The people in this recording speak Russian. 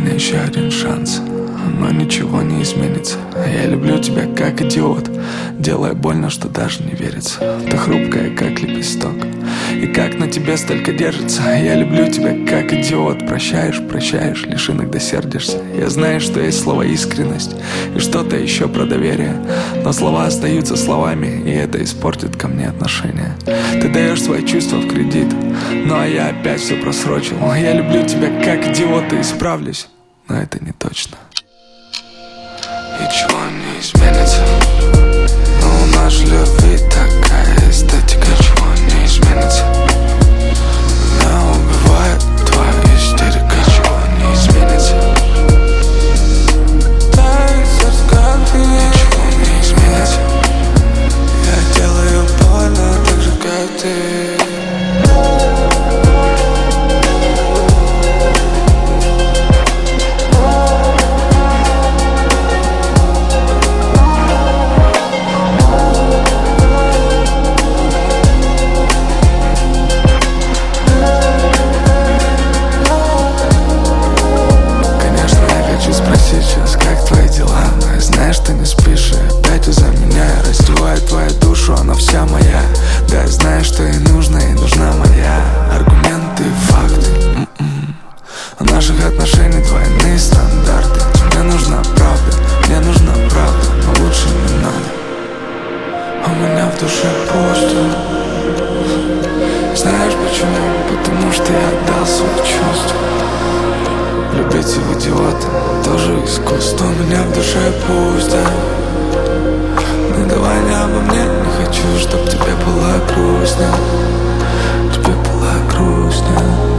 мне еще один шанс, но ничего не изменится. Я люблю тебя как идиот, делая больно, что даже не верится. Ты хрупкая, как лепесток, и как на тебе столько держится. Я люблю тебя как идиот. Прощаешь, прощаешь, лишь иногда сердишься. Я знаю, что есть слово искренность и что-то еще про доверие, но слова остаются словами, и это испортит ко мне отношения. Ты даешь свои чувства в кредит, ну а я опять все просрочил. Я люблю тебя как идиот и исправлюсь, но это не точно. Ничего не изменится, но у нас любви такая эстетика. Ничего не изменится, меня убивает твоя истерика. Ничего не изменится, ничего не изменится. Я делаю больно так же, как ты. Сейчас, как твои дела? Но я знаю, что не спишь, и опять из-за меня я раздеваю твою душу, она вся моя. Да, я знаю, что ей нужно, и нужна моя. Аргументы и факты. У наших отношений двойные стандарты. Тебе нужна правда, мне нужна правда, но лучше не надо. У меня в душе пусто. Знаешь почему? Потому что я отдал свои чувства. Любить в идиота тоже искусство. У меня в душе пусто. Ну давай не обо мне. Не хочу, чтоб тебе было грустно. Тебе было грустно.